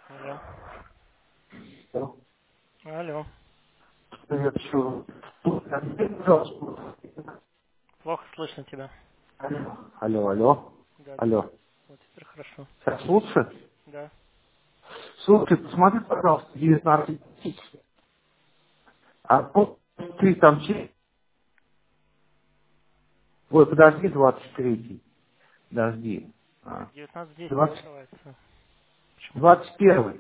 Алло. Алло. Алло. Привет, что? Пожалуйста. Плохо слышно тебя. Алло. Алло, алло. Да, Алло. вот теперь хорошо. Сейчас лучше? Да. Слушай, посмотри, пожалуйста, 19 тысяч. А ты там Ой, подожди, 23-й. Подожди. Так, А, 19.10 не 20... открывается. Почему-то. 21-й.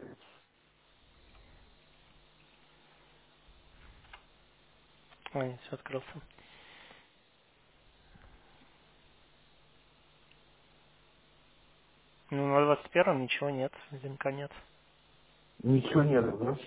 Ой, нет, все открылся. Ну, на 21-м ничего нет. Звонка нет. Ничего нету, да?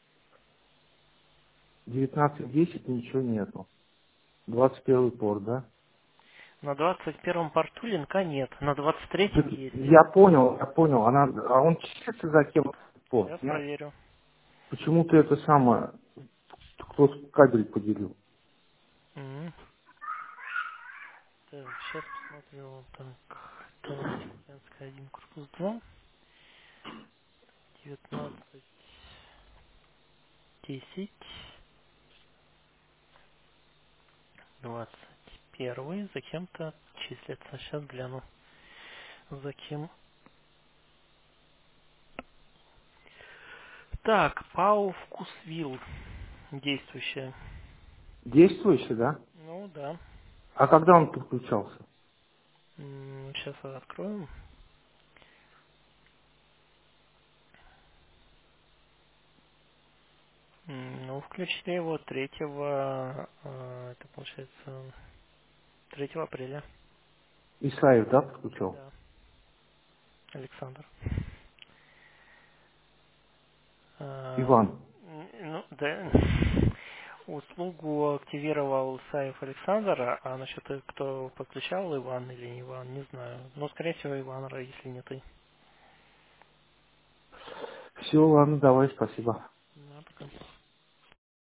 19.10 ничего нету. 21-й порт, да? На 21-м порту линка нет. На Так 23-м есть. я понял. А он числится за кем порт, Сейчас нет? проверю. Почему-то это самое, кто кабель поделил. М. Так, сейчас посмотрю. Так, это Тихоокеанская 1, корпус 2. 19.10. 21-й. За кем-то числится. Сейчас гляну. За кем? Так, ПАО «Вкусвилл» действующая. Действующий, да? Ну да. А когда он подключался? Сейчас откроем. Ну, включили его 3, это получается 3 апреля. Исаев, да, подключал? Да, Александр. Иван. Ну, да. Услугу активировал Саев Александр, а насчет того, кто подключал, Иван или не Иван, не знаю. Но, скорее всего, Иван, если не ты. Все, ладно, давай, спасибо.